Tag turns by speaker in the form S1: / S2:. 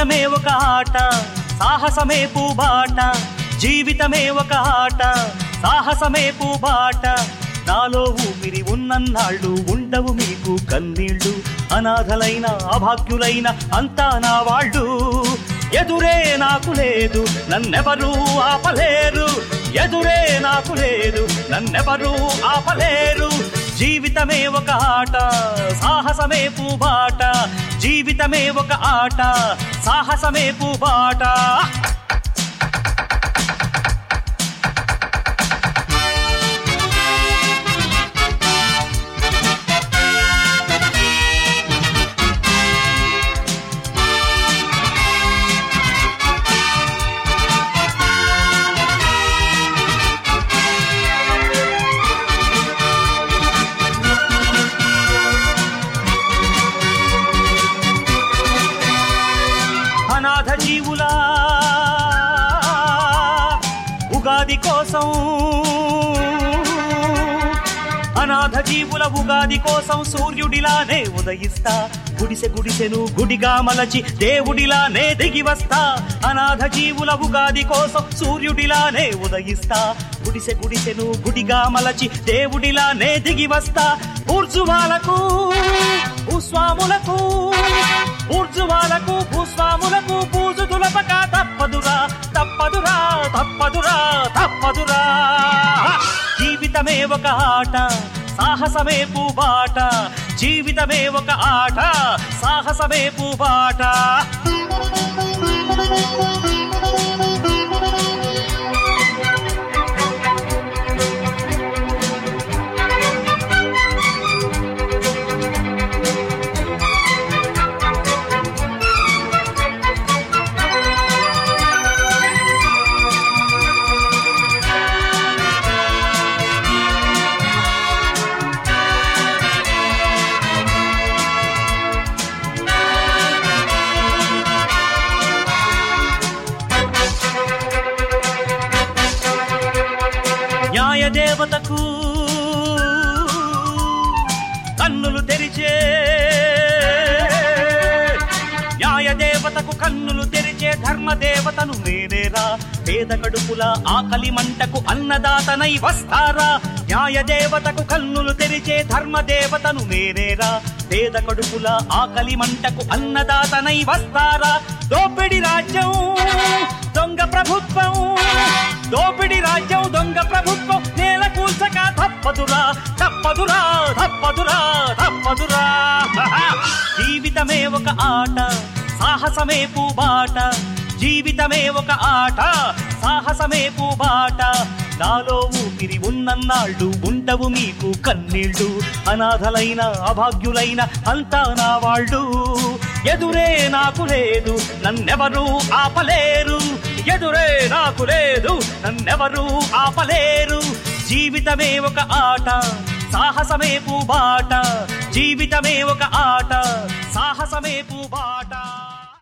S1: జీవితమే ఒక ఆట సాహసమే పూబాట జీవితమే ఒక ఆట సాహసమే పూబాట నాలో ఊపిరి ఉన్నన్నాళ్ళు ఉండవు మీకు కన్నీళ్ళు అనాథలైన అభాగ్యులైన అంతా నా వాళ్ళు ఎదురే నాకు లేదు నన్నెవరూ ఆపలేరు ఎదురే నాకు లేదు నన్నెవరూ ఆపలేరు జీవితమే ఒక ఆట సాహసమే పూబాట జీవితమే ఒక ఆట సాహసమే పూబాట అనాథ జీవుల ఉగాది కోసం అనాథ జీవుల ఉగాది కోసం సూర్యుడిలానే ఉదయిస్తా గుడిసె గుడిసెను గుడిగా మలచి దేవుడిలానే దిగి వస్తా అనాథ జీవుల ఉగాది కోసం సూర్యుడిలానే ఉదయిస్తా గుడిసె గుడిసెను గుడిగా మలచి దేవుడిలానే దిగి వస్తా ఊర్జువాలకు భూస్వాములకు ఊర్జువాలకు భూస్వాములకు పూజు తులపక తప్పదురా తప్పదురా తప్పదురా తప్పదురా జీవితమే ఒక ఆట సాహసమే పూబాట జీవితమే ఒక ఆట సాహసమే పూబాట న్యాయదేవతకు కన్నులు తెరిచే న్యాయదేవతకు కన్నులు తెరిచే ధర్మదేవతను నేనేరా పేద కడుపుల ఆకలి మంటకు అన్నదాతనై వస్తారా న్యాయదేవతకు కన్నులు తెరిచే ధర్మదేవతను నేనేరా పేద కడుపుల ఆకలి మంటకు అన్నదాతనై వస్తారా దోపిడి రాజ్యం దొంగ ప్రభుత్వం దోపిడి రాజ్యం దొంగ ప్రభుత్వం నేల కూల్చక తప్పదురా తప్పదురా తప్పదురా తప్పదురా జీవితమే ఒక ఆట సాహసమే పూబాట జీవితమే ఒక ఆట సాహసమే పూబాట నాలో ఊపిరి ఉన్నన్నాళ్ళు ఉండవు మీకు కన్నీళ్ళు అనాథలైన అభాగ్యులైన అంతా నా వాళ్ళు ఎదురే నాకు లేదు నన్నెవరూ ఆపలేరు ఎదురే నాకు లేదు నన్నెవరూ ఆపలేరు జీవితమే ఒక ఆట సాహసమే పూబాట జీవితమే ఒక ఆట సాహసమే పూబాట